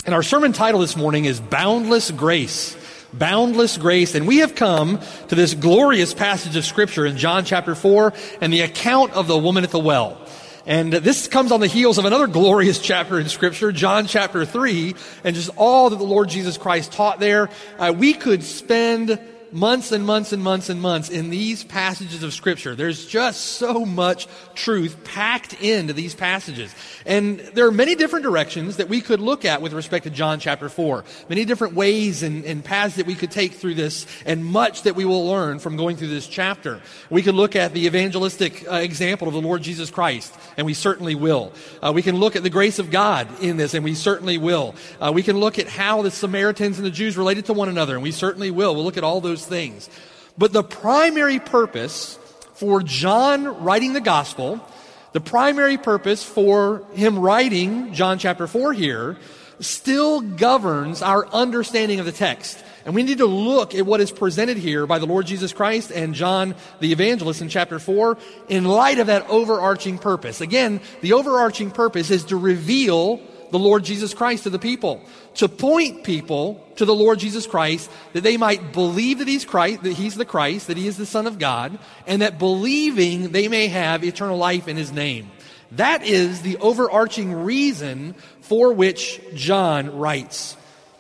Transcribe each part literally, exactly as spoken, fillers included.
And our sermon title this morning is Boundless Grace. Boundless Grace. And we have come to this glorious passage of Scripture in John chapter four and the account of the woman at the well. And this comes on the heels of another glorious chapter in Scripture, John chapter three, and just all that the Lord Jesus Christ taught there. Uh, we could spend months and months and months and months in these passages of Scripture. There's just so much truth packed into these passages. And there are many different directions that we could look at with respect to John chapter four. Many different ways and, and paths that we could take through this, and much that we will learn from going through this chapter. We could look at the evangelistic uh, example of the Lord Jesus Christ, and we certainly will. Uh, we can look at the grace of God in this, and we certainly will. Uh, we can look at how the Samaritans and the Jews related to one another, and we certainly will. We'll look at all those things. But the primary purpose for John writing the gospel, the primary purpose for him writing John chapter four here, still governs our understanding of the text. And we need to look at what is presented here by the Lord Jesus Christ and John the evangelist in chapter four in light of that overarching purpose. Again, the overarching purpose is to reveal the Lord Jesus Christ to the people, to point people to the Lord Jesus Christ, that they might believe that He's Christ, that He's the Christ, that He is the Son of God, and that believing they may have eternal life in His name. That is the overarching reason for which John writes.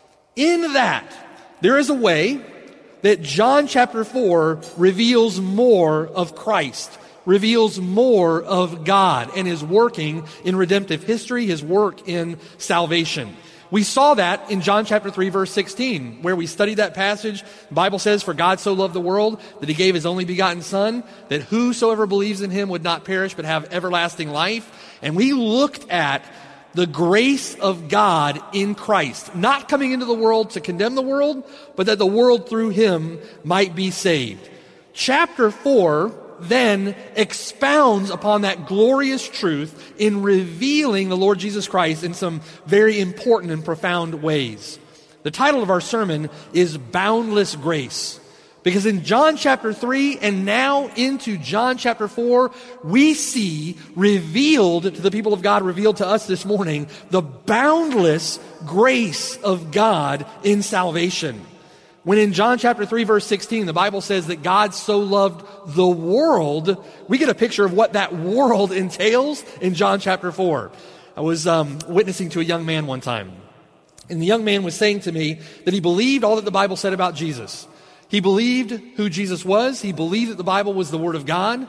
In that, there is a way that John chapter four reveals more of Christ, reveals more of God and His working in redemptive history, His work in salvation. We saw that in John chapter three, verse sixteen, where we studied that passage. The Bible says, "For God so loved the world that He gave His only begotten Son, that whosoever believes in Him would not perish but have everlasting life." And we looked at the grace of God in Christ, not coming into the world to condemn the world, but that the world through Him might be saved. Chapter four then expounds upon that glorious truth in revealing the Lord Jesus Christ in some very important and profound ways. The title of our sermon is Boundless Grace, because in John chapter three and now into John chapter four, we see revealed to the people of God, revealed to us this morning, the boundless grace of God in salvation. When in John chapter three, verse sixteen, the Bible says that God so loved the world, we get a picture of what that world entails in John chapter four. I was um, witnessing to a young man one time, and the young man was saying to me that he believed all that the Bible said about Jesus. He believed who Jesus was. He believed that the Bible was the Word of God.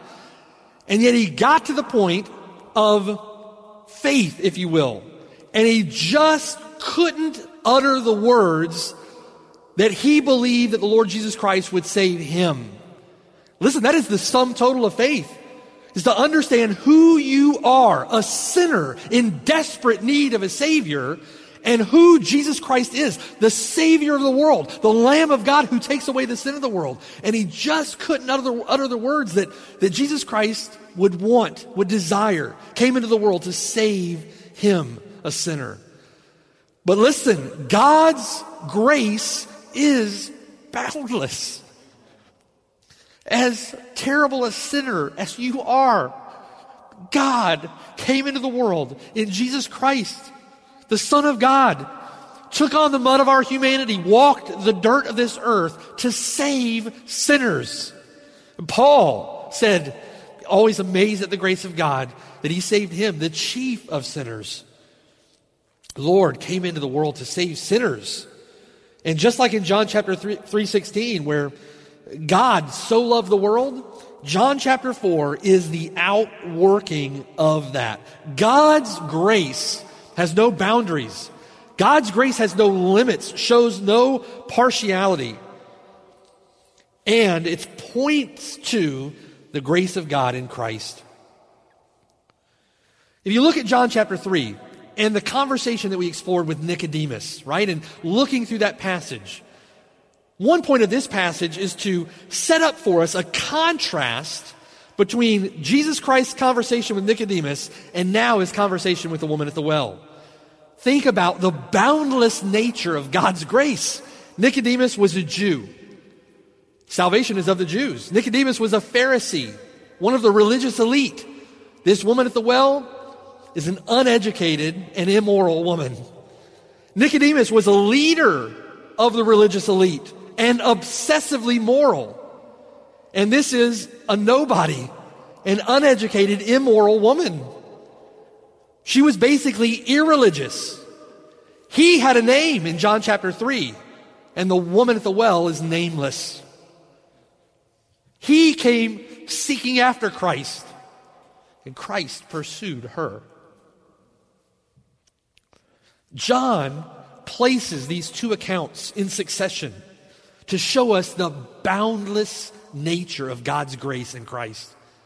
And yet he got to the point of faith, if you will, and he just couldn't utter the words that he believed that the Lord Jesus Christ would save him. Listen, that is the sum total of faith, is to understand who you are, a sinner in desperate need of a Savior, and who Jesus Christ is, the Savior of the world, the Lamb of God who takes away the sin of the world. And he just couldn't utter the, utter the words that, that Jesus Christ would want, would desire, came into the world to save him, a sinner. But listen, God's grace is boundless. As terrible a sinner as you are, God came into the world in Jesus Christ, the Son of God, took on the mud of our humanity, walked the dirt of this earth to save sinners. Paul said, always amazed at the grace of God, that He saved him, the chief of sinners. The Lord came into the world to save sinners. And just like in John chapter three sixteen, where God so loved the world, John chapter four is the outworking of that. God's grace has no boundaries. God's grace has no limits, shows no partiality. And it points to the grace of God in Christ. If you look at John chapter three, and the conversation that we explored with Nicodemus, right? And looking through that passage, one point of this passage is to set up for us a contrast between Jesus Christ's conversation with Nicodemus and now his conversation with the woman at the well. Think about the boundless nature of God's grace. Nicodemus was a Jew. Salvation is of the Jews. Nicodemus was a Pharisee, one of the religious elite. This woman at the well is an uneducated and immoral woman. Nicodemus was a leader of the religious elite and obsessively moral. And this is a nobody, an uneducated, immoral woman. She was basically irreligious. He had a name in John chapter three, and the woman at the well is nameless. He came seeking after Christ, and Christ pursued her. John places these two accounts in succession to show us the boundless nature of God's grace in Christ,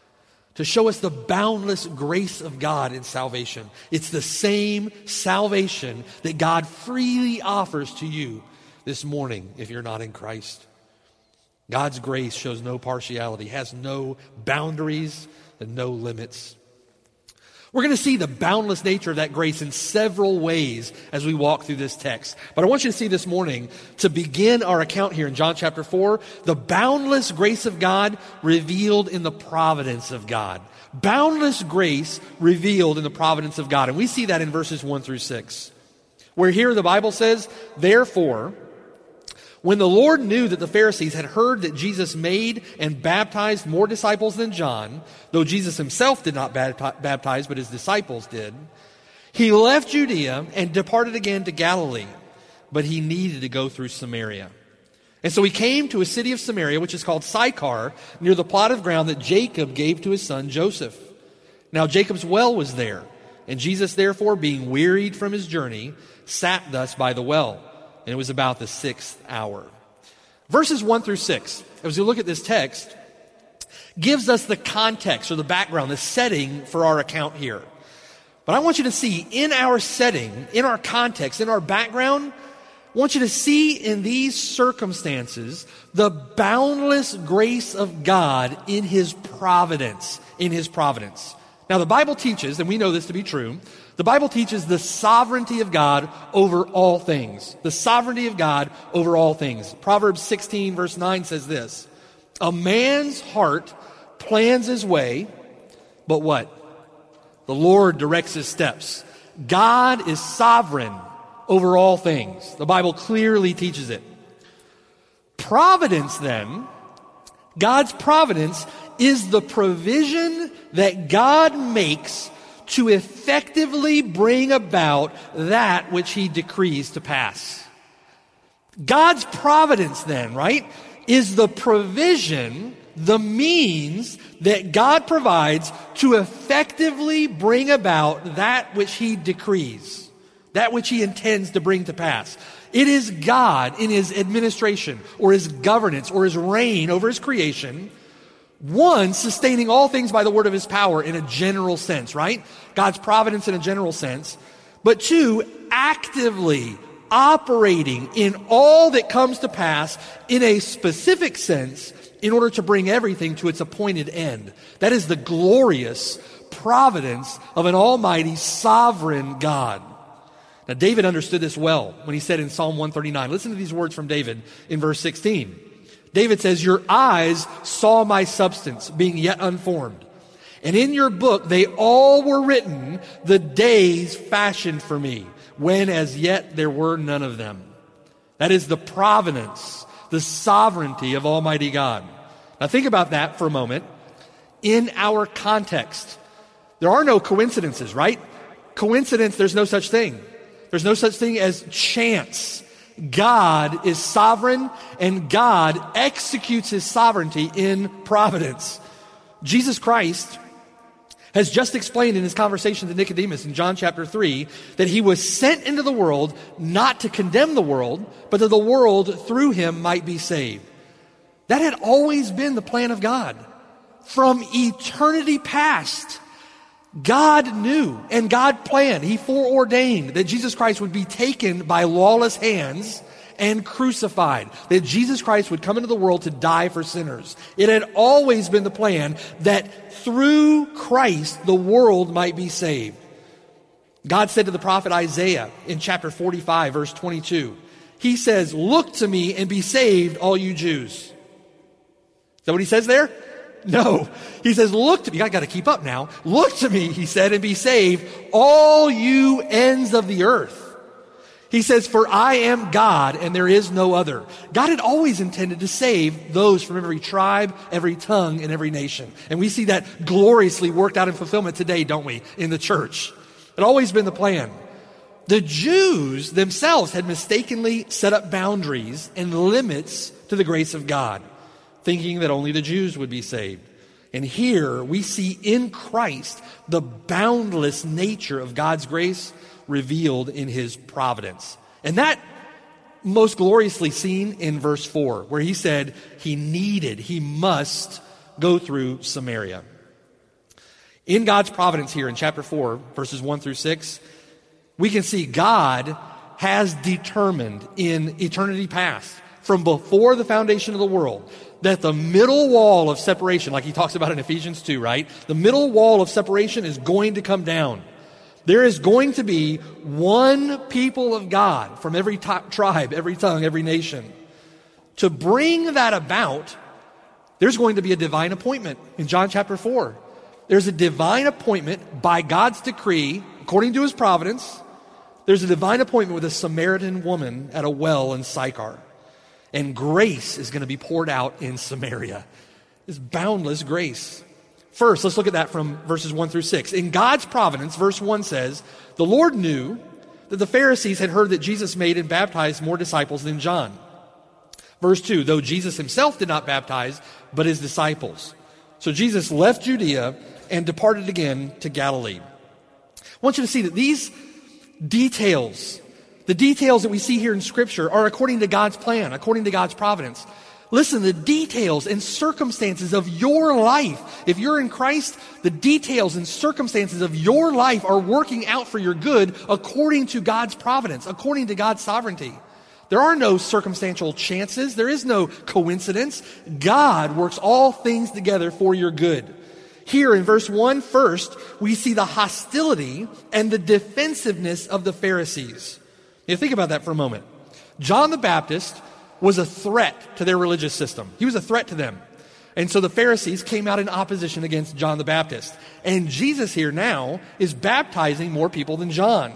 to show us the boundless grace of God in salvation. It's the same salvation that God freely offers to you this morning if you're not in Christ. God's grace shows no partiality, has no boundaries and no limits. We're going to see the boundless nature of that grace in several ways as we walk through this text. But I want you to see this morning, to begin our account here in John chapter four, the boundless grace of God revealed in the providence of God. Boundless grace revealed in the providence of God. And we see that in verses one through six, where here the Bible says, "Therefore, when the Lord knew that the Pharisees had heard that Jesus made and baptized more disciples than John, though Jesus himself did not baptize, but his disciples did, he left Judea and departed again to Galilee, but he needed to go through Samaria. And so he came to a city of Samaria, which is called Sychar, near the plot of ground that Jacob gave to his son Joseph. Now Jacob's well was there, and Jesus therefore, being wearied from his journey, sat thus by the well. And it was about the sixth hour." Verses one through six, as we look at this text, gives us the context or the background, the setting for our account here. But I want you to see in our setting, in our context, in our background, I want you to see in these circumstances the boundless grace of God in His providence, in His providence. Now the Bible teaches, and we know this to be true, the Bible teaches the sovereignty of God over all things. The sovereignty of God over all things. Proverbs sixteen verse nine says this, "A man's heart plans his way, but what? The Lord directs his steps." God is sovereign over all things. The Bible clearly teaches it. Providence then, God's providence is the provision that God makes to effectively bring about that which He decrees to pass. God's providence then, right, is the provision, the means that God provides to effectively bring about that which He decrees, that which He intends to bring to pass. It is God in His administration or His governance or His reign over His creation, one, sustaining all things by the word of His power in a general sense, right? God's providence in a general sense. But two, actively operating in all that comes to pass in a specific sense in order to bring everything to its appointed end. That is the glorious providence of an almighty sovereign God. Now, David understood this well when he said in Psalm one thirty-nine, listen to these words from David in verse sixteen. David says, "Your eyes saw my substance being yet unformed, and in your book they all were written, the days fashioned for me, when as yet there were none of them." That is the providence, the sovereignty of Almighty God. Now think about that for a moment. In our context, there are no coincidences, right? Coincidence, there's no such thing. There's no such thing as chance. God is sovereign, and God executes His sovereignty in providence. Jesus Christ has just explained in His conversation to Nicodemus in John chapter three that He was sent into the world not to condemn the world, but that the world through Him might be saved. That had always been the plan of God. From eternity past, God knew and God planned, He foreordained that Jesus Christ would be taken by lawless hands and crucified, that Jesus Christ would come into the world to die for sinners. It had always been the plan that through Christ the world might be saved. God said to the prophet Isaiah in chapter forty-five, verse twenty-two, He says, "Look to me and be saved, all you Jews." Is that what He says there? No. He says, "Look to me." I got to keep up now. "Look to me," He said, "and be saved, all you ends of the earth." He says, for I am God and there is no other. God had always intended to save those from every tribe, every tongue, and every nation. And we see that gloriously worked out in fulfillment today, don't we, in the church? It always been the plan. The Jews themselves had mistakenly set up boundaries and limits to the grace of God, thinking that only the Jews would be saved. And here we see in Christ the boundless nature of God's grace revealed in his providence. And that most gloriously seen in verse four, where he said he needed, he must go through Samaria. In God's providence here in chapter four, verses one through six, we can see God has determined in eternity past, from before the foundation of the world, that the middle wall of separation, like he talks about in Ephesians two, right? The middle wall of separation is going to come down. There is going to be one people of God from every t- tribe, every tongue, every nation. To bring that about, there's going to be a divine appointment in John chapter four. There's a divine appointment by God's decree, according to his providence. There's a divine appointment with a Samaritan woman at a well in Sychar. And grace is going to be poured out in Samaria. This boundless grace. First, let's look at that from verses one through six. In God's providence, verse one says, the Lord knew that the Pharisees had heard that Jesus made and baptized more disciples than John. Verse two, though Jesus himself did not baptize, but his disciples. So Jesus left Judea and departed again to Galilee. I want you to see that these details, the details that we see here in Scripture, are according to God's plan, according to God's providence. Listen, the details and circumstances of your life, if you're in Christ, the details and circumstances of your life are working out for your good according to God's providence, according to God's sovereignty. There are no circumstantial chances. There is no coincidence. God works all things together for your good. Here in verse one, first, we see the hostility and the defensiveness of the Pharisees. Now, think about that for a moment. John the Baptist was a threat to their religious system. He was a threat to them. And so the Pharisees came out in opposition against John the Baptist. And Jesus here now is baptizing more people than John.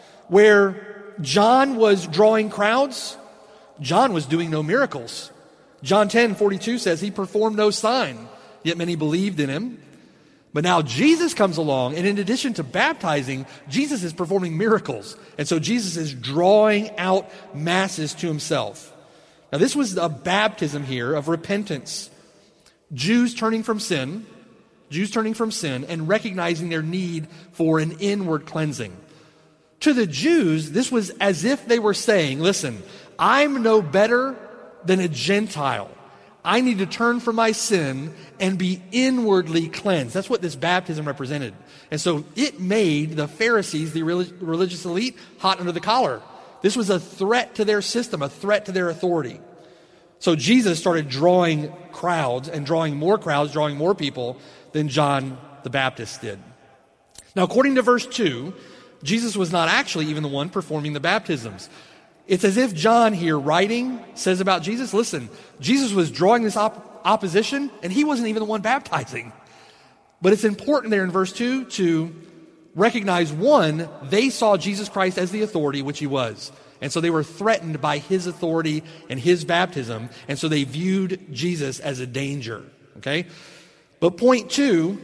Where John was drawing crowds, John was doing no miracles. John ten forty-two says he performed no sign, yet many believed in him. But now Jesus comes along, and in addition to baptizing, Jesus is performing miracles. And so Jesus is drawing out masses to himself. Now, this was a baptism here of repentance. Jews turning from sin, Jews turning from sin and recognizing their need for an inward cleansing. To the Jews, this was as if they were saying, listen, I'm no better than a Gentile. I need to turn from my sin and be inwardly cleansed. That's what this baptism represented. And so it made the Pharisees, the religious elite, hot under the collar. This was a threat to their system, a threat to their authority. So Jesus started drawing crowds and drawing more crowds, drawing more people than John the Baptist did. Now, according to verse two, Jesus was not actually even the one performing the baptisms. It's as if John here writing says about Jesus, listen, Jesus was drawing this op- opposition and he wasn't even the one baptizing. But it's important there in verse two to recognize, one, they saw Jesus Christ as the authority, which he was. And so they were threatened by his authority and his baptism. And so they viewed Jesus as a danger. Okay? But point two,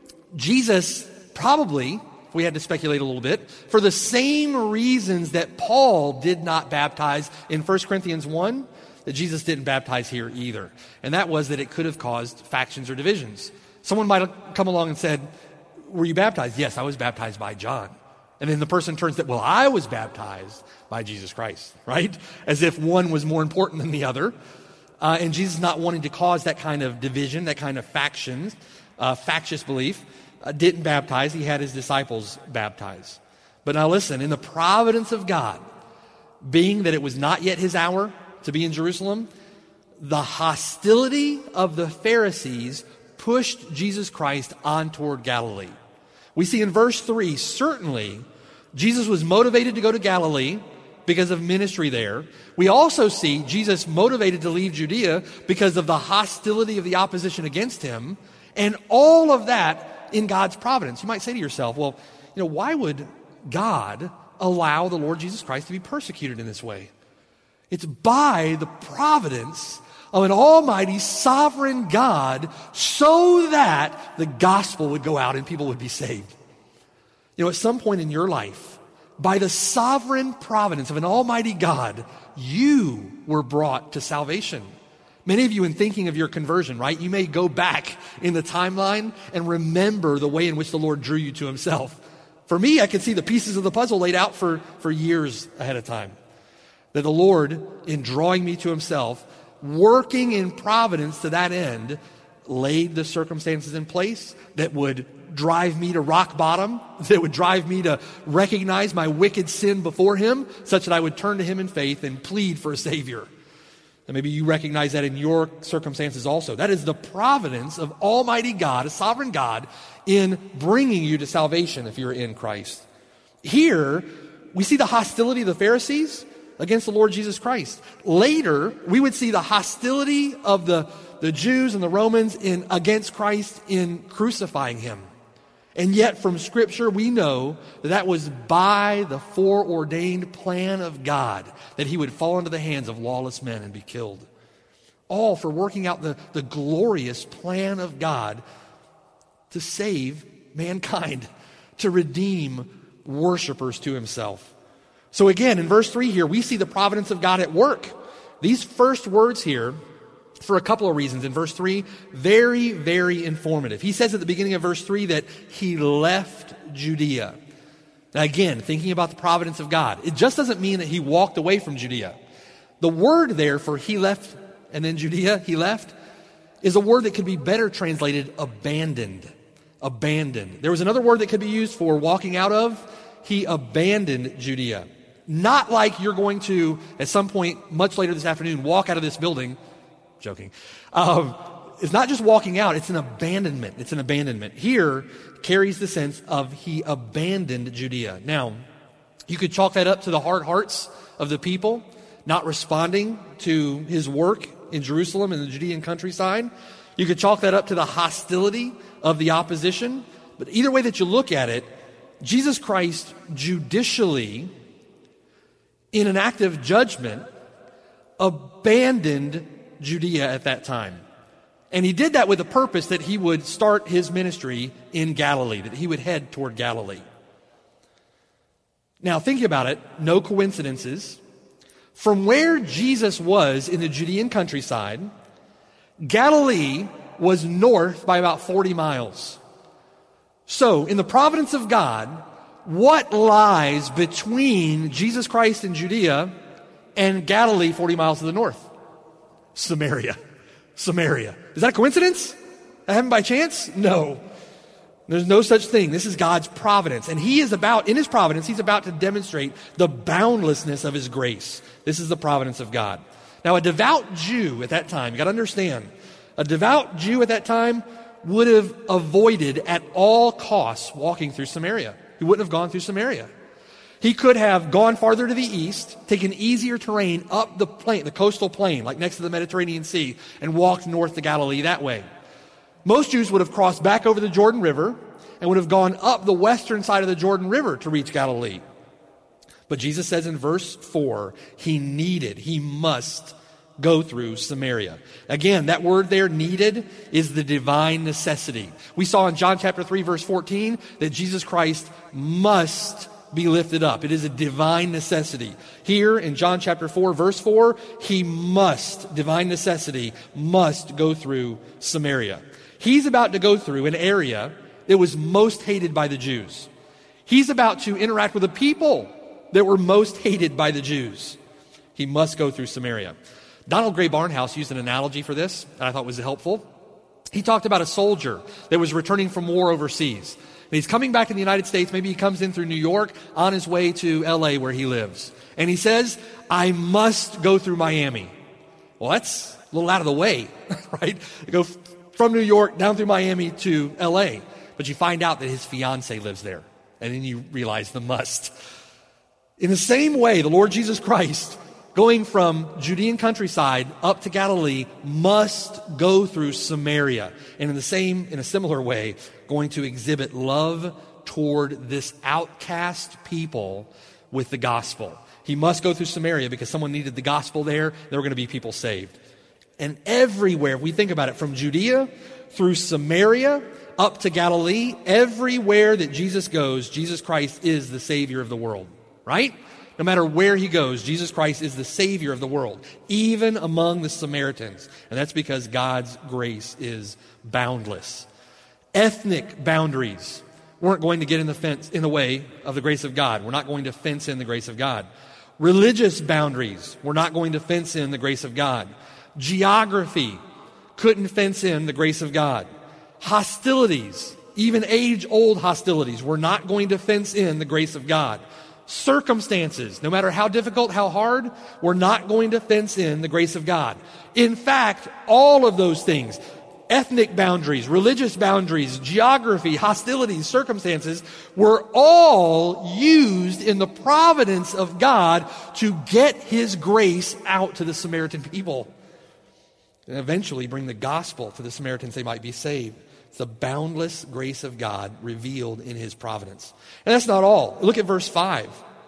Jesus probably, if we had to speculate a little bit, for the same reasons that Paul did not baptize in First Corinthians one, that Jesus didn't baptize here either. And that was that it could have caused factions or divisions. Someone might have come along and said, were you baptized? Yes, I was baptized by John. And then the person turns that, well, I was baptized by Jesus Christ, right? As if one was more important than the other. Uh, and Jesus not wanting to cause that kind of division, that kind of faction, uh, factious belief, uh, didn't baptize. He had his disciples baptize. But now listen, in the providence of God, being that it was not yet his hour to be in Jerusalem, the hostility of the Pharisees pushed Jesus Christ on toward Galilee. We see in verse three, certainly, Jesus was motivated to go to Galilee because of ministry there. We also see Jesus motivated to leave Judea because of the hostility of the opposition against him, and all of that in God's providence. You might say to yourself, well, you know, why would God allow the Lord Jesus Christ to be persecuted in this way. It's by the providence of an almighty sovereign God so that the gospel would go out and people would be saved. You know, at some point in your life, by the sovereign providence of an almighty God, you were brought to salvation. Many of you, in thinking of your conversion, right, you may go back in the timeline and remember the way in which the Lord drew you to himself. For me, I could see the pieces of the puzzle laid out for, for years ahead of time. That the Lord, in drawing me to himself, working in providence to that end, laid the circumstances in place that would drive me to rock bottom, that would drive me to recognize my wicked sin before him, such that I would turn to him in faith and plead for a Savior. And maybe you recognize that in your circumstances also. That is the providence of Almighty God, a sovereign God, in bringing you to salvation if you're in Christ. Here, we see the hostility of the Pharisees against the Lord Jesus Christ. Later, we would see the hostility of the, the Jews and the Romans in against Christ in crucifying him. And yet from Scripture we know that that was by the foreordained plan of God that he would fall into the hands of lawless men and be killed. All for working out the, the glorious plan of God to save mankind, to redeem worshipers to himself. So again, in verse three here, we see the providence of God at work. These first words here, for a couple of reasons, in verse three, very, very informative. He says at the beginning of verse three that he left Judea. Now again, thinking about the providence of God, it just doesn't mean that he walked away from Judea. The word there for he left and then Judea, he left, is a word that could be better translated abandoned. Abandoned. There was another word that could be used for walking out of. He abandoned Judea. Not like you're going to, at some point much later this afternoon, walk out of this building. Joking. Um, it's not just walking out, it's an abandonment. It's an abandonment. Here carries the sense of he abandoned Judea. Now, you could chalk that up to the hard hearts of the people, not responding to his work in Jerusalem and the Judean countryside. You could chalk that up to the hostility of the opposition. But either way that you look at it, Jesus Christ judicially, in an act of judgment, abandoned Judea at that time. And he did that with the purpose that he would start his ministry in Galilee, that he would head toward Galilee. Now, thinking about it, no coincidences. From where Jesus was in the Judean countryside, Galilee was north by about forty miles. So, in the providence of God, what lies between Jesus Christ and Judea and Galilee forty miles to the north? Samaria. Samaria. Is that a coincidence? That happened by chance? No. There's no such thing. This is God's providence. And he is about, in his providence, he's about to demonstrate the boundlessness of his grace. This is the providence of God. Now, a devout Jew at that time, you got to understand, a devout Jew at that time would have avoided at all costs walking through Samaria. He wouldn't have gone through Samaria. He could have gone farther to the east, taken easier terrain up the plain, the coastal plain, like next to the Mediterranean Sea, and walked north to Galilee that way. Most Jews would have crossed back over the Jordan River and would have gone up the western side of the Jordan River to reach Galilee. But Jesus says in verse four, he needed, he must go through Samaria. Again, that word there, needed, is the divine necessity. We saw in John chapter three, verse fourteen, that Jesus Christ must be lifted up. It is a divine necessity. Here in John chapter four, verse four, he must, divine necessity, must go through Samaria. He's about to go through an area that was most hated by the Jews. He's about to interact with the people that were most hated by the Jews. He must go through Samaria. Donald Gray Barnhouse used an analogy for this that I thought was helpful. He talked about a soldier that was returning from war overseas. And he's coming back in the United States. Maybe he comes in through New York on his way to L A where he lives. And he says, I must go through Miami. Well, that's a little out of the way, right? You go from New York down through Miami to L A. But you find out that his fiancée lives there. And then you realize the must. In the same way, the Lord Jesus Christ, going from Judean countryside up to Galilee, must go through Samaria. And in the same, in a similar way, going to exhibit love toward this outcast people with the gospel. He must go through Samaria because someone needed the gospel there. There were going to be people saved. And everywhere, if we think about it, from Judea through Samaria up to Galilee, everywhere that Jesus goes, Jesus Christ is the Savior of the world, right? No matter where he goes, Jesus Christ is the Savior of the world, even among the Samaritans. And that's because God's grace is boundless. Ethnic boundaries weren't going to get in the fence in the way of the grace of God. We're not going to fence in the grace of God. Religious boundaries were not going to fence in the grace of God. Geography couldn't fence in the grace of God. Hostilities, even age-old hostilities, were not going to fence in the grace of God. Circumstances, no matter how difficult, how hard, were not going to fence in the grace of God. In fact, all of those things, ethnic boundaries, religious boundaries, geography, hostilities, circumstances, were all used in the providence of God to get his grace out to the Samaritan people and eventually bring the gospel to the Samaritans they might be saved. It's the boundless grace of God revealed in his providence. And that's not all. Look at verse five.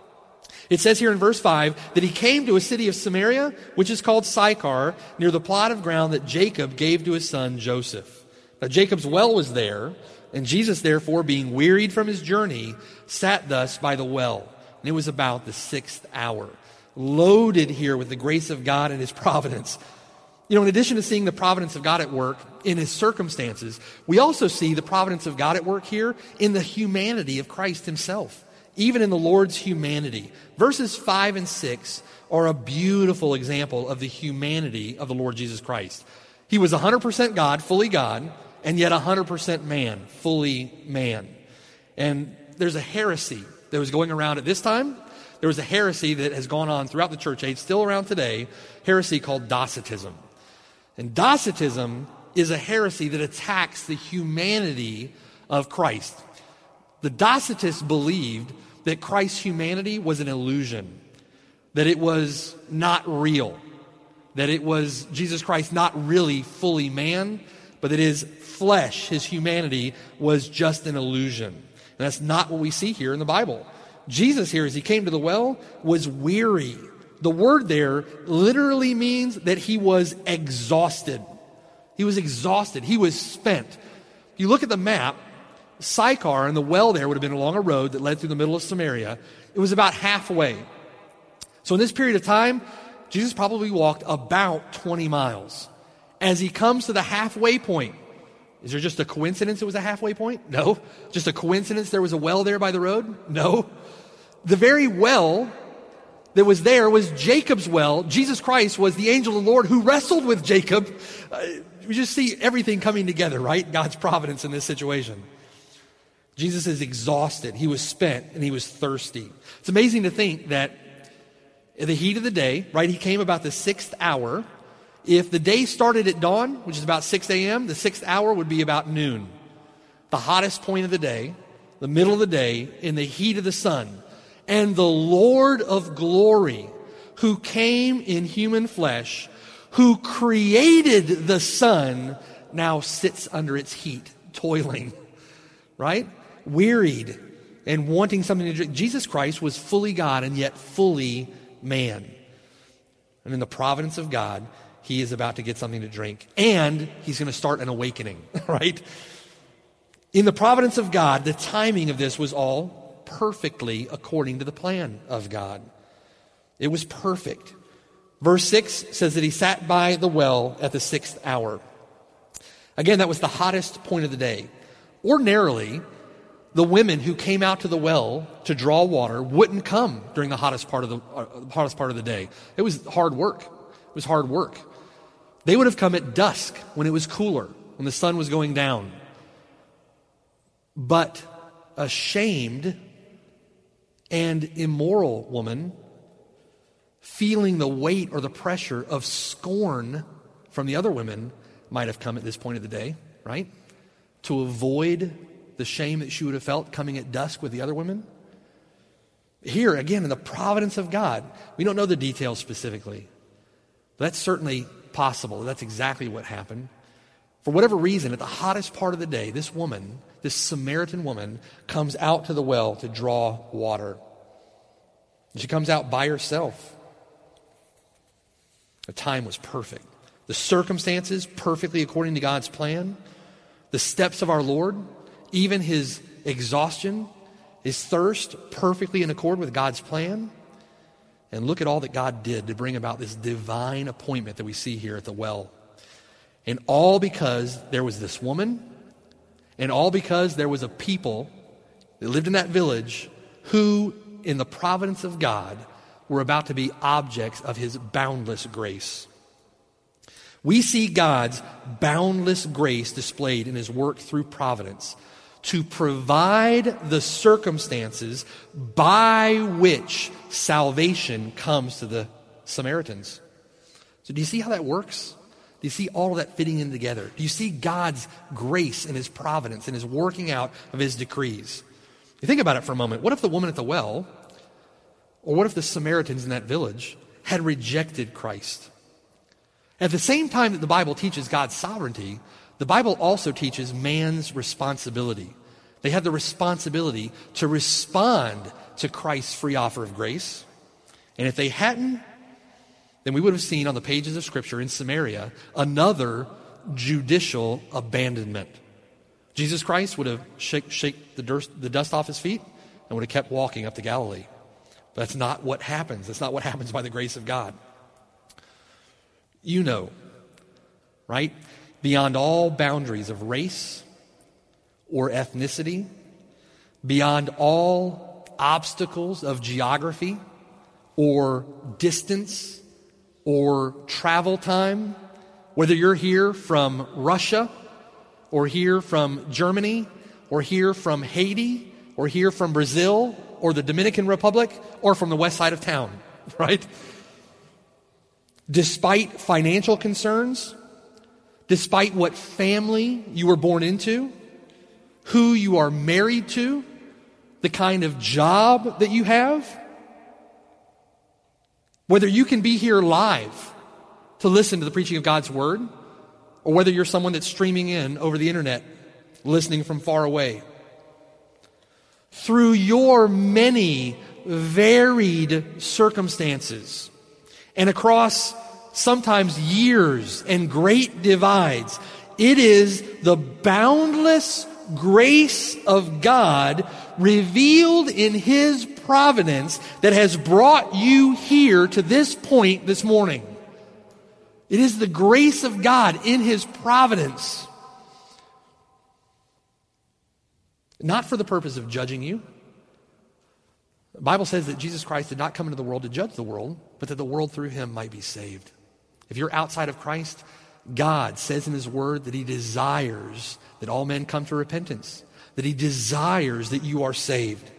It says here in verse five that he came to a city of Samaria, which is called Sychar, near the plot of ground that Jacob gave to his son Joseph. Now Jacob's well was there, and Jesus, therefore, being wearied from his journey, sat thus by the well. And it was about the sixth hour. Loaded here with the grace of God and his providence. You know, in addition to seeing the providence of God at work in his circumstances, we also see the providence of God at work here in the humanity of Christ himself, even in the Lord's humanity. Verses five and six are a beautiful example of the humanity of the Lord Jesus Christ. He was one hundred percent God, fully God, and yet one hundred percent man, fully man. And there's a heresy that was going around at this time. There was a heresy that has gone on throughout the church age, still around today, heresy called Docetism. And Docetism is a heresy that attacks the humanity of Christ. The Docetists believed that Christ's humanity was an illusion, that it was not real, that it was Jesus Christ not really fully man, but that his flesh, his humanity, was just an illusion. And that's not what we see here in the Bible. Jesus here, as he came to the well, was weary. The word there literally means that he was exhausted. He was exhausted. He was spent. If you look at the map, Sychar and the well there would have been along a road that led through the middle of Samaria. It was about halfway. So in this period of time, Jesus probably walked about twenty miles. As he comes to the halfway point, is there just a coincidence it was a halfway point? No. Just a coincidence there was a well there by the road? No. The very well that was there was Jacob's well. Jesus Christ was the angel of the Lord who wrestled with Jacob. Uh, we just see everything coming together, right? God's providence in this situation. Jesus is exhausted. He was spent and he was thirsty. It's amazing to think that in the heat of the day, right, he came about the sixth hour. If the day started at dawn, which is about six a.m., the sixth hour would be about noon. The hottest point of the day, the middle of the day, in the heat of the sun. And the Lord of glory, who came in human flesh, who created the sun, now sits under its heat, toiling, right? Wearied and wanting something to drink. Jesus Christ was fully God and yet fully man. And in the providence of God, he is about to get something to drink. And he's going to start an awakening, right? In the providence of God, the timing of this was all perfectly according to the plan of God. It was perfect. Verse six says that he sat by the well at the sixth hour. Again, that was the hottest point of the day. Ordinarily, the women who came out to the well to draw water wouldn't come during the hottest part of the uh, hottest part of the day. It was hard work. It was hard work. They would have come at dusk when it was cooler, when the sun was going down. But a shamed and immoral woman, feeling the weight or the pressure of scorn from the other women, might have come at this point of the day, right? To avoid the shame that she would have felt coming at dusk with the other women. Here, again, in the providence of God, we don't know the details specifically, but that's certainly possible. That's exactly what happened. For whatever reason, at the hottest part of the day, this woman, this Samaritan woman, comes out to the well to draw water. She comes out by herself. The time was perfect. The circumstances perfectly according to God's plan. The steps of our Lord, even his exhaustion, his thirst, perfectly in accord with God's plan. And look at all that God did to bring about this divine appointment that we see here at the well. And all because there was this woman, and all because there was a people that lived in that village who, in the providence of God, were about to be objects of his boundless grace. We see God's boundless grace displayed in his work through providence to provide the circumstances by which salvation comes to the Samaritans. So do you see how that works? Do you see all of that fitting in together? Do you see God's grace and his providence and his working out of his decrees? You think about it for a moment. What if the woman at the well, or what if the Samaritans in that village had rejected Christ? At the same time that the Bible teaches God's sovereignty, the Bible also teaches man's responsibility. They had the responsibility to respond to Christ's free offer of grace. And if they hadn't, then we would have seen on the pages of Scripture in Samaria another judicial abandonment. Jesus Christ would have shake, shake the, dust, the dust off his feet and would have kept walking up to Galilee. But that's not what happens. That's not what happens by the grace of God. You know, right? Beyond all boundaries of race or ethnicity, beyond all obstacles of geography or distance or travel time, whether you're here from Russia or here from Germany or here from Haiti or here from Brazil or the Dominican Republic or from the west side of town, right? Despite financial concerns, despite what family you were born into, who you are married to, the kind of job that you have, whether you can be here live to listen to the preaching of God's word, or whether you're someone that's streaming in over the internet, listening from far away. Through your many varied circumstances, and across sometimes years and great divides, it is the boundless grace of God revealed in his providence that has brought you here to this point this morning. It is the grace of God in his providence. Not for the purpose of judging you. The Bible says that Jesus Christ did not come into the world to judge the world, but that the world through him might be saved. If you're outside of Christ, God says in his word that he desires that all men come to repentance, that he desires that you are saved.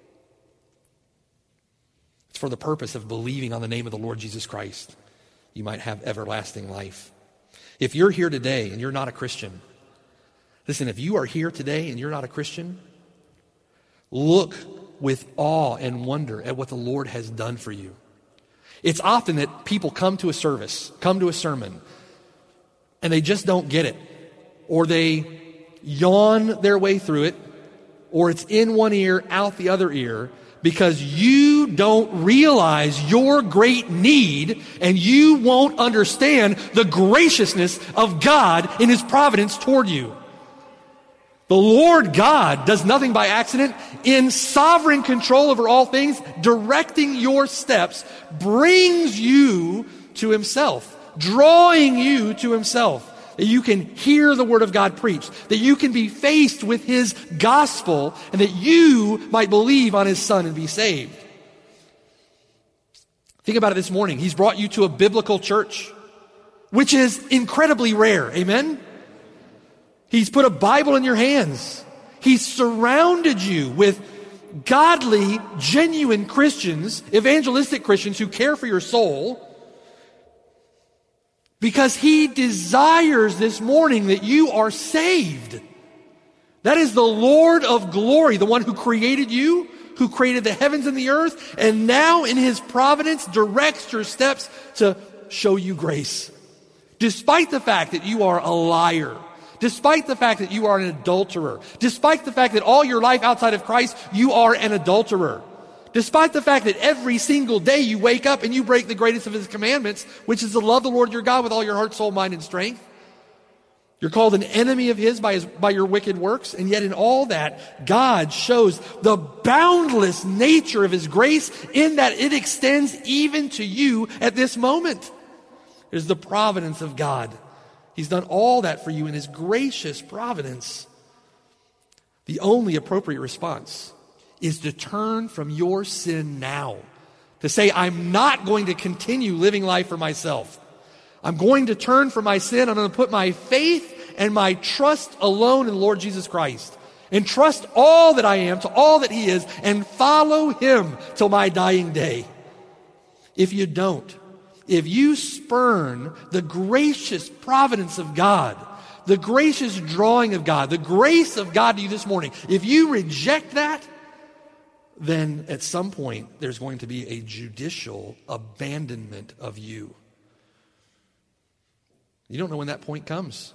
It's for the purpose of believing on the name of the Lord Jesus Christ. You might have everlasting life. If you're here today and you're not a Christian, listen, if you are here today and you're not a Christian, look with awe and wonder at what the Lord has done for you. It's often that people come to a service, come to a sermon, and they just don't get it. Or they yawn their way through it, or it's in one ear, out the other ear, because you don't realize your great need and you won't understand the graciousness of God in his providence toward you. The Lord God does nothing by accident. In sovereign control over all things, directing your steps, brings you to himself, drawing you to himself, that you can hear the word of God preached, that you can be faced with his gospel, and that you might believe on his son and be saved. Think about it this morning. He's brought you to a biblical church, which is incredibly rare. Amen? He's put a Bible in your hands. He's surrounded you with godly, genuine Christians, evangelistic Christians who care for your soul, because he desires this morning that you are saved. That is the Lord of glory, the one who created you, who created the heavens and the earth, and now in his providence directs your steps to show you grace. Despite the fact that you are a liar, despite the fact that you are an adulterer, despite the fact that all your life outside of Christ, you are an adulterer, Despite the fact that every single day you wake up and you break the greatest of his commandments, which is to love the Lord your God with all your heart, soul, mind, and strength. You're called an enemy of his by his, by your wicked works. And yet in all that, God shows the boundless nature of his grace in that it extends even to you at this moment. It is the providence of God. He's done all that for you in his gracious providence. The only appropriate response is to turn from your sin now. To say, I'm not going to continue living life for myself. I'm going to turn from my sin. I'm going to put my faith and my trust alone in the Lord Jesus Christ. And trust all that I am to all that he is and follow him till my dying day. If you don't, if you spurn the gracious providence of God, the gracious drawing of God, the grace of God to you this morning, if you reject that, then at some point there's going to be a judicial abandonment of you. You don't know when that point comes.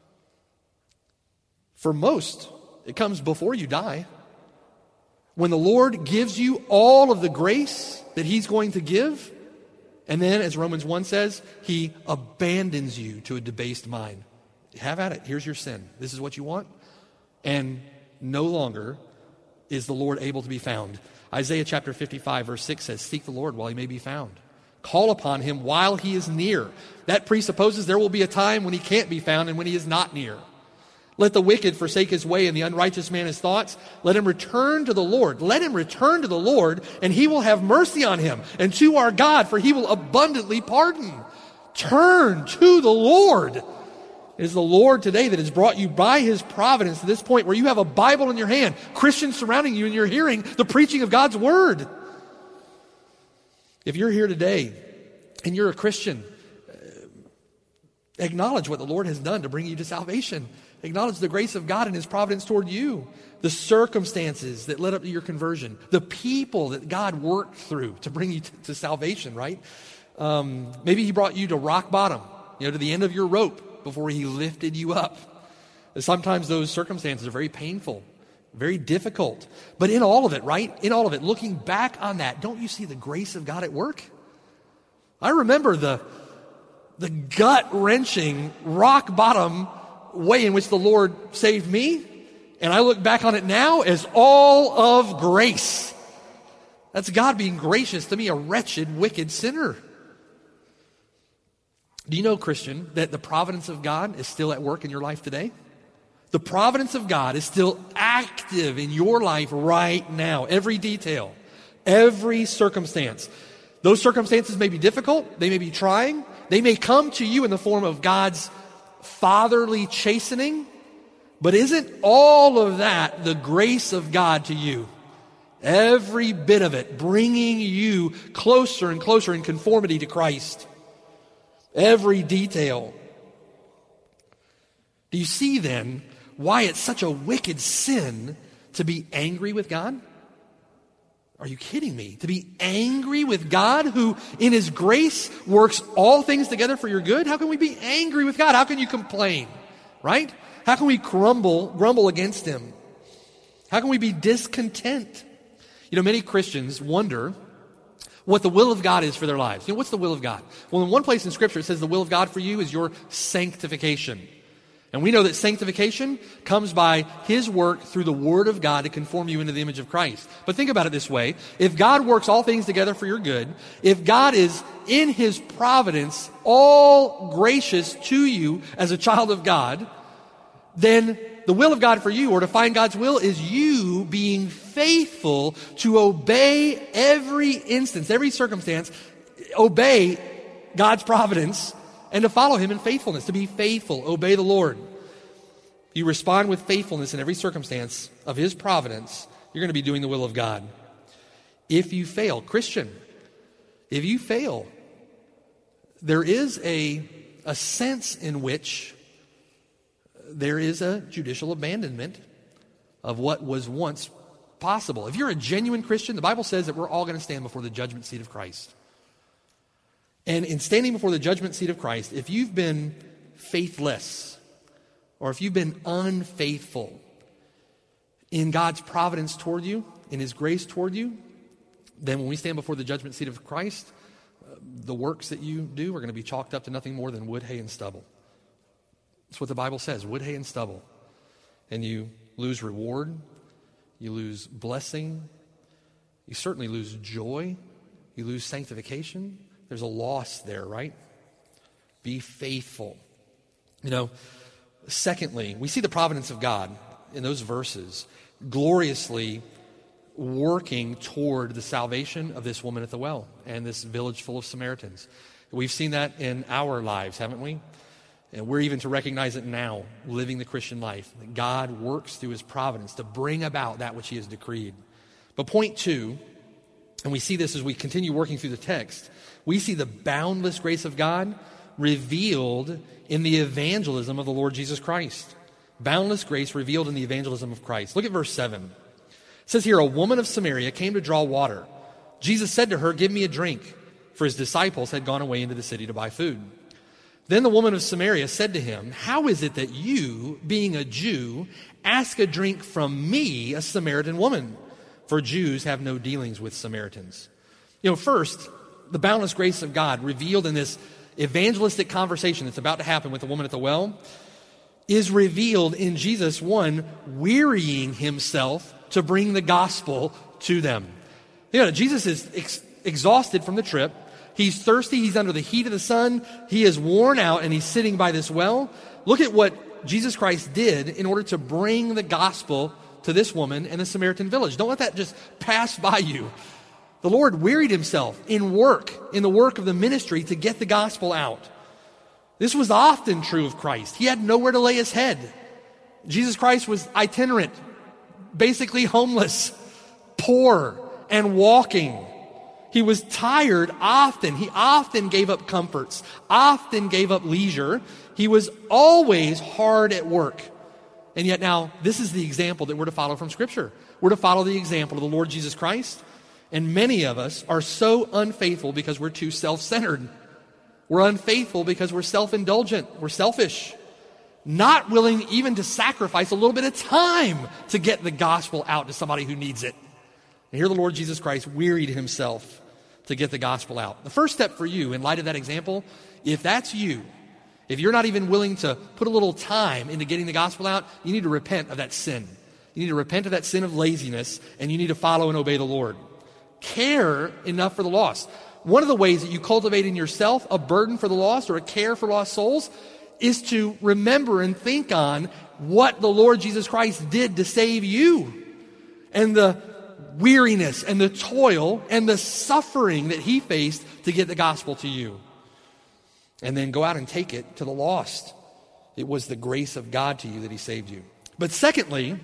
For most, it comes before you die. When the Lord gives you all of the grace that he's going to give, and then, as Romans one says, he abandons you to a debased mind. Have at it. Here's your sin. This is what you want. And no longer is the Lord able to be found. Isaiah chapter fifty-five, verse six says, seek the Lord while he may be found. Call upon him while he is near. That presupposes there will be a time when he can't be found and when he is not near. Let the wicked forsake his way and the unrighteous man his thoughts. Let him return to the Lord. Let him return to the Lord, and he will have mercy on him, and to our God, for he will abundantly pardon. Turn to the Lord. It is the Lord today that has brought you by his providence to this point where you have a Bible in your hand, Christians surrounding you, and you're hearing the preaching of God's word. If you're here today and you're a Christian, acknowledge what the Lord has done to bring you to salvation. Acknowledge the grace of God and his providence toward you, the circumstances that led up to your conversion, the people that God worked through to bring you to, to salvation, right? Um, maybe he brought you to rock bottom, you know, to the end of your rope before he lifted you up. Sometimes those circumstances are very painful, very difficult. But in all of it, right? In all of it, looking back on that, don't you see the grace of God at work? I remember the, the gut-wrenching, rock-bottom way in which the Lord saved me, and I look back on it now as all of grace. That's God being gracious to me, a wretched, wicked sinner. Do you know, Christian, that the providence of God is still at work in your life today? The providence of God is still active in your life right now. Every detail, every circumstance. Those circumstances may be difficult. They may be trying. They may come to you in the form of God's fatherly chastening. But isn't all of that the grace of God to you? Every bit of it bringing you closer and closer in conformity to Christ. Every detail. Do you see then why it's such a wicked sin to be angry with God? Are you kidding me? To be angry with God who in his grace works all things together for your good? How can we be angry with God? How can you complain? Right? How can we grumble, grumble against him? How can we be discontent? You know, many Christians wonder what the will of God is for their lives. You know, what's the will of God? Well, in one place in Scripture it says the will of God for you is your sanctification. And we know that sanctification comes by his work through the Word of God to conform you into the image of Christ. But think about it this way. If God works all things together for your good, if God is in his providence all gracious to you as a child of God, then the will of God for you, or to find God's will, is you being faithful to obey every instance, every circumstance, obey God's providence, and to follow him in faithfulness, to be faithful, obey the Lord. You respond with faithfulness in every circumstance of his providence, you're going to be doing the will of God. If you fail, Christian, if you fail, there is a, a sense in which there is a judicial abandonment of what was once possible. If you're a genuine Christian, the Bible says that we're all going to stand before the judgment seat of Christ. And in standing before the judgment seat of Christ, if you've been faithless, or if you've been unfaithful in God's providence toward you, in his grace toward you, then when we stand before the judgment seat of Christ, uh, the works that you do are going to be chalked up to nothing more than wood, hay, and stubble. That's what the Bible says, wood, hay, and stubble. And you lose reward, you lose blessing, you certainly lose joy, you lose sanctification. There's a loss there, right? Be faithful. You know, secondly, we see the providence of God in those verses gloriously working toward the salvation of this woman at the well and this village full of Samaritans. We've seen that in our lives, haven't we? And we're even to recognize it now, living the Christian life. That God works through his providence to bring about that which he has decreed. But point two, and we see this as we continue working through the text, we see the boundless grace of God revealed in the evangelism of the Lord Jesus Christ. Boundless grace revealed in the evangelism of Christ. Look at verse seven. It says here, a woman of Samaria came to draw water. Jesus said to her, give me a drink, for his disciples had gone away into the city to buy food. Then the woman of Samaria said to him, how is it that you, being a Jew, ask a drink from me, a Samaritan woman? For Jews have no dealings with Samaritans. You know, first, the boundless grace of God revealed in this evangelistic conversation that's about to happen with the woman at the well is revealed in Jesus, one, wearying himself to bring the gospel to them. You know, Jesus is ex- exhausted from the trip. He's thirsty. He's under the heat of the sun. He is worn out, and he's sitting by this well. Look at what Jesus Christ did in order to bring the gospel to this woman in the Samaritan village. Don't let that just pass by you. The Lord wearied himself in work, in the work of the ministry to get the gospel out. This was often true of Christ. He had nowhere to lay his head. Jesus Christ was itinerant, basically homeless, poor, and walking. He was tired often. He often gave up comforts, often gave up leisure. He was always hard at work. And yet now, this is the example that we're to follow from Scripture. We're to follow the example of the Lord Jesus Christ. And many of us are so unfaithful because we're too self-centered. We're unfaithful because we're self-indulgent. We're selfish. Not willing even to sacrifice a little bit of time to get the gospel out to somebody who needs it. And here the Lord Jesus Christ wearied himself to get the gospel out. The first step for you, in light of that example, if that's you, if you're not even willing to put a little time into getting the gospel out, you need to repent of that sin. You need to repent of that sin of laziness, and you need to follow and obey the Lord. Care enough for the lost. One of the ways that you cultivate in yourself a burden for the lost or a care for lost souls is to remember and think on what the Lord Jesus Christ did to save you, and the weariness and the toil and the suffering that he faced to get the gospel to you. And then go out and take it to the lost. It was the grace of God to you that he saved you. But secondly,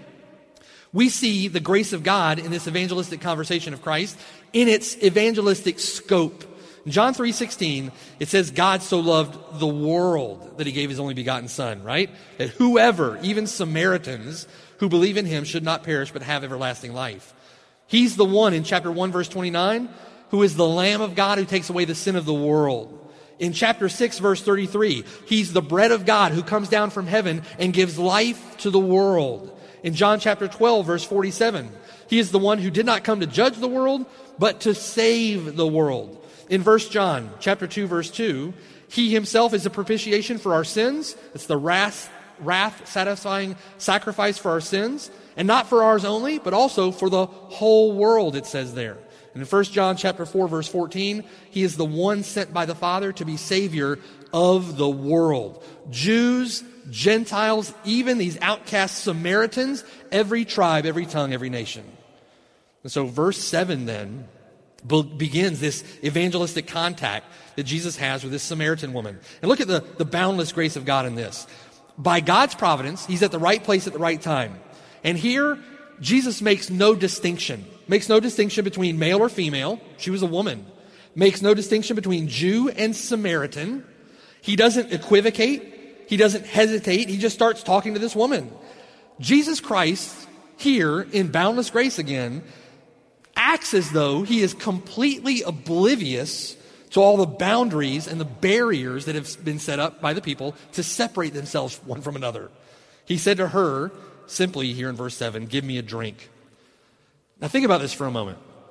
we see the grace of God in this evangelistic conversation of Christ in its evangelistic scope. In John three sixteen, it says, God so loved the world that he gave his only begotten Son, right? That whoever, even Samaritans, who believe in him should not perish but have everlasting life. He's the one in chapter one, verse twenty-nine, who is the Lamb of God who takes away the sin of the world. In chapter six, verse thirty-three, he's the bread of God who comes down from heaven and gives life to the world. In John chapter twelve, verse forty-seven, he is the one who did not come to judge the world, but to save the world. In First John chapter two, verse two, he himself is a propitiation for our sins. It's the wrath, wrath-satisfying sacrifice for our sins. And not for ours only, but also for the whole world, it says there. And in First John chapter four, verse fourteen, he is the one sent by the Father to be Savior of the world. Jews, Gentiles, even these outcast Samaritans, every tribe, every tongue, every nation. And so verse seven then begins this evangelistic contact that Jesus has with this Samaritan woman. And look at the, the boundless grace of God in this. By God's providence, he's at the right place at the right time. And here, Jesus makes no distinction. Makes no distinction between male or female. She was a woman. Makes no distinction between Jew and Samaritan. He doesn't equivocate. He doesn't hesitate. He just starts talking to this woman. Jesus Christ, here in boundless grace again, acts as though he is completely oblivious to all the boundaries and the barriers that have been set up by the people to separate themselves one from another. He said to her, simply here in verse seven, give me a drink. Now think about this for a moment.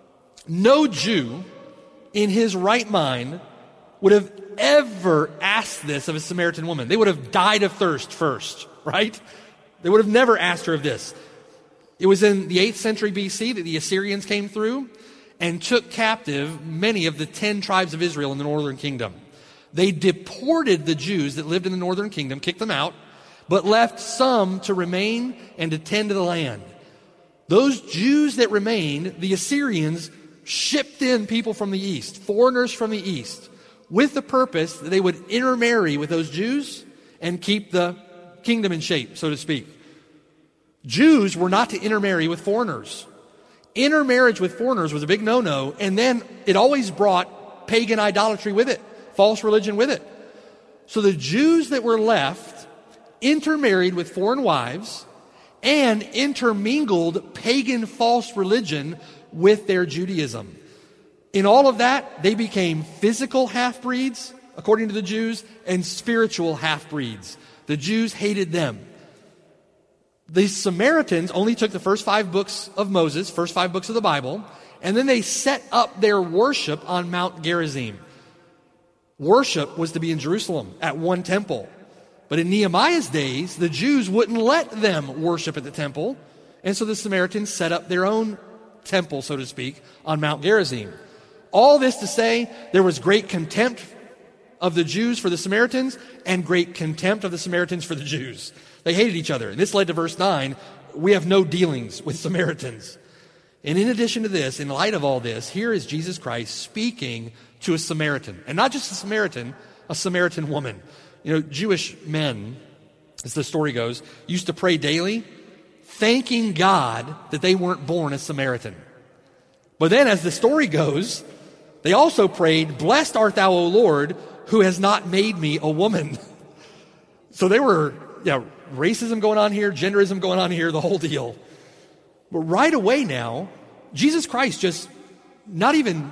No Jew in his right mind would have ever asked this of a Samaritan woman. They would have died of thirst first, right? They would have never asked her of this. It was in the eighth century B C that the Assyrians came through and took captive many of the ten tribes of Israel in the northern kingdom. They deported the Jews that lived in the northern kingdom, kicked them out, but left some to remain and to tend to the land. Those Jews that remained, the Assyrians shipped in people from the east, foreigners from the east, with the purpose that they would intermarry with those Jews and keep the kingdom in shape, so to speak. Jews were not to intermarry with foreigners. Intermarriage with foreigners was a big no-no, and then it always brought pagan idolatry with it, false religion with it. So the Jews that were left intermarried with foreign wives and intermingled pagan false religion with their Judaism. In all of that, they became physical half-breeds, according to the Jews, and spiritual half-breeds. The Jews hated them. The Samaritans only took the first five books of Moses, first five books of the Bible, and then they set up their worship on Mount Gerizim. Worship was to be in Jerusalem at one temple. But in Nehemiah's days, the Jews wouldn't let them worship at the temple, and so the Samaritans set up their own temple, so to speak, on Mount Gerizim. All this to say, there was great contempt of the Jews for the Samaritans and great contempt of the Samaritans for the Jews. They hated each other. And this led to verse nine, we have no dealings with Samaritans. And in addition to this, in light of all this, here is Jesus Christ speaking to a Samaritan. And not just a Samaritan, a Samaritan woman. You know, Jewish men, as the story goes, used to pray daily, thanking God that they weren't born a Samaritan. But then as the story goes, they also prayed, blessed art thou, O Lord, who has not made me a woman. So they were, yeah, racism going on here, genderism going on here, the whole deal. But right away now, Jesus Christ just not even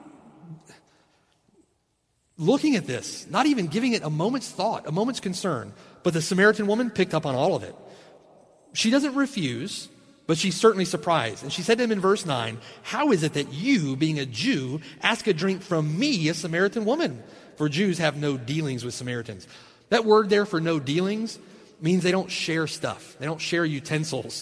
looking at this, not even giving it a moment's thought, a moment's concern. But the Samaritan woman picked up on all of it. She doesn't refuse, but she's certainly surprised. And she said to him in verse nine, how is it that you, being a Jew, ask a drink from me, a Samaritan woman? For Jews have no dealings with Samaritans. That word there for no dealings means they don't share stuff. They don't share utensils.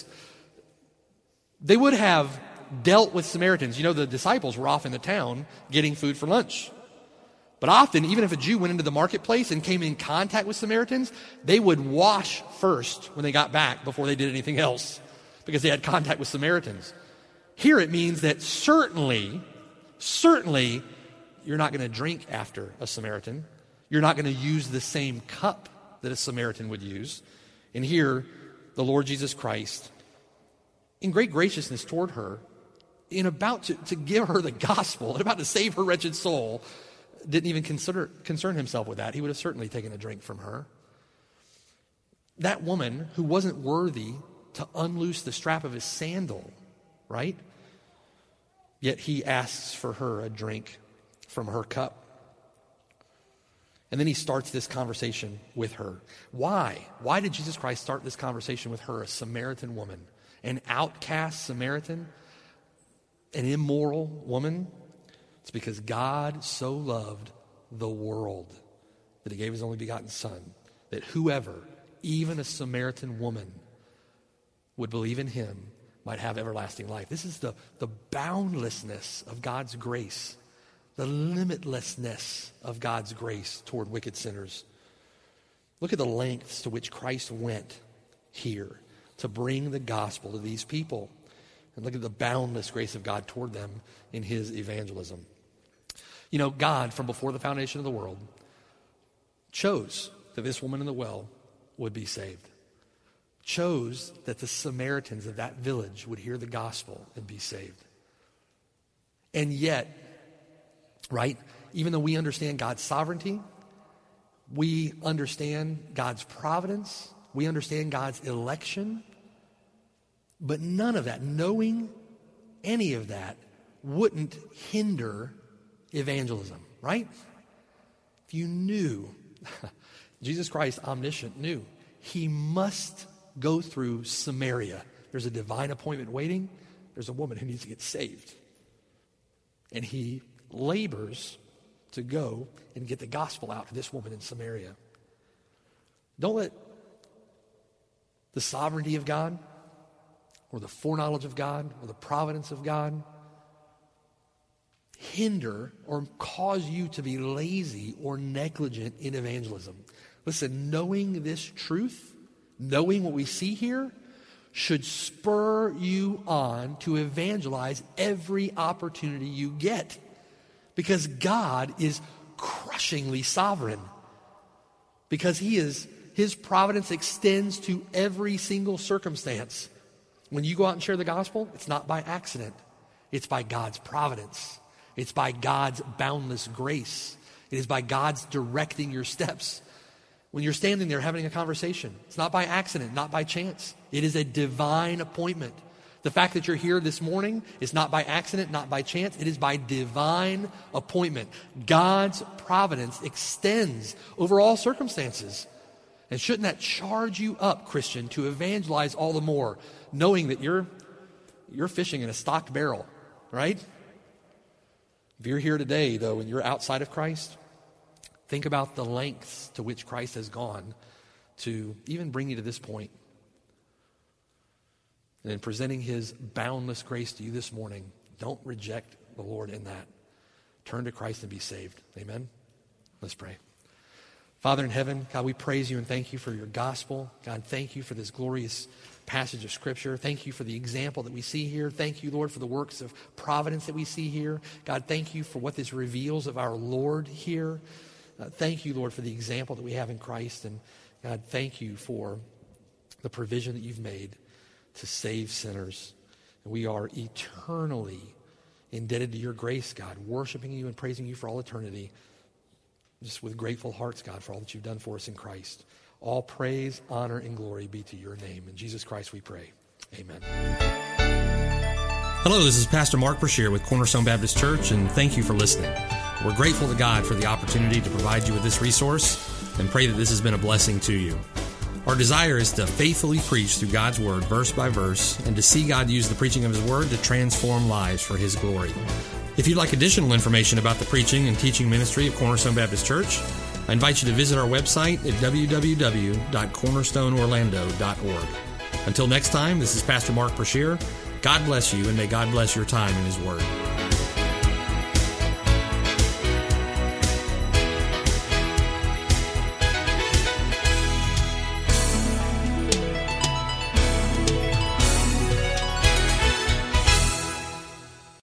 They would have dealt with Samaritans. You know, the disciples were off in the town getting food for lunch. But often, even if a Jew went into the marketplace and came in contact with Samaritans, they would wash first when they got back before they did anything else, because they had contact with Samaritans. Here it means that certainly, certainly, you're not going to drink after a Samaritan. You're not going to use the same cup that a Samaritan would use. And here, the Lord Jesus Christ, in great graciousness toward her, in about to, to give her the gospel, and about to save her wretched soul, didn't even consider concern himself with that. He would have certainly taken a drink from her. That woman who wasn't worthy to unloose the strap of his sandal, right? Yet he asks for her a drink from her cup. And then he starts this conversation with her. Why? Why did Jesus Christ start this conversation with her, a Samaritan woman, an outcast Samaritan, an immoral woman? It's because God so loved the world that he gave his only begotten Son, that whoever, even a Samaritan woman, would believe in him might have everlasting life. This is the, the boundlessness of God's grace, the limitlessness of God's grace toward wicked sinners. Look at the lengths to which Christ went here to bring the gospel to these people. And look at the boundless grace of God toward them in his evangelism. You know, God, from before the foundation of the world, chose that this woman in the well would be saved. Chose that the Samaritans of that village would hear the gospel and be saved. And yet, right, even though we understand God's sovereignty, we understand God's providence, we understand God's election, but none of that, knowing any of that, wouldn't hinder evangelism, right? If you knew, Jesus Christ, omniscient, knew he must go through Samaria. There's a divine appointment waiting. There's a woman who needs to get saved. And he labors to go and get the gospel out to this woman in Samaria. Don't let the sovereignty of God or the foreknowledge of God or the providence of God hinder or cause you to be lazy or negligent in evangelism. Listen, knowing this truth, knowing what we see here, should spur you on to evangelize every opportunity you get, because God is crushingly sovereign, because he is his providence extends to every single circumstance. When you go out and share the gospel, it's not by accident. It's by God's providence. It's by God's boundless grace. It is by God's directing your steps. When you're standing there having a conversation, it's not by accident, not by chance. It is a divine appointment. The fact that you're here this morning is not by accident, not by chance. It is by divine appointment. God's providence extends over all circumstances. And shouldn't that charge you up, Christian, to evangelize all the more, knowing that you're you're fishing in a stocked barrel, right? If you're here today, though, and you're outside of Christ, think about the lengths to which Christ has gone to even bring you to this point. And in presenting his boundless grace to you this morning, don't reject the Lord in that. Turn to Christ and be saved. Amen? Let's pray. Father in heaven, God, we praise you and thank you for your gospel. God, thank you for this glorious passage of Scripture. Thank you for the example that we see here. Thank you, Lord, for the works of providence that we see here. God, thank you for what this reveals of our Lord here. Uh, thank you, Lord, for the example that we have in Christ. And God, thank you for the provision that you've made to save sinners. And we are eternally indebted to your grace, God, worshiping you and praising you for all eternity. Just with grateful hearts, God, for all that you've done for us in Christ. All praise, honor, and glory be to your name. In Jesus Christ we pray. Amen. Hello, this is Pastor Mark Brashear with Cornerstone Baptist Church, and thank you for listening. We're grateful to God for the opportunity to provide you with this resource and pray that this has been a blessing to you. Our desire is to faithfully preach through God's Word, verse by verse, and to see God use the preaching of His Word to transform lives for His glory. If you'd like additional information about the preaching and teaching ministry of Cornerstone Baptist Church, I invite you to visit our website at w w w dot cornerstone orlando dot org. Until next time, this is Pastor Mark Brashear. God bless you, and may God bless your time in His Word.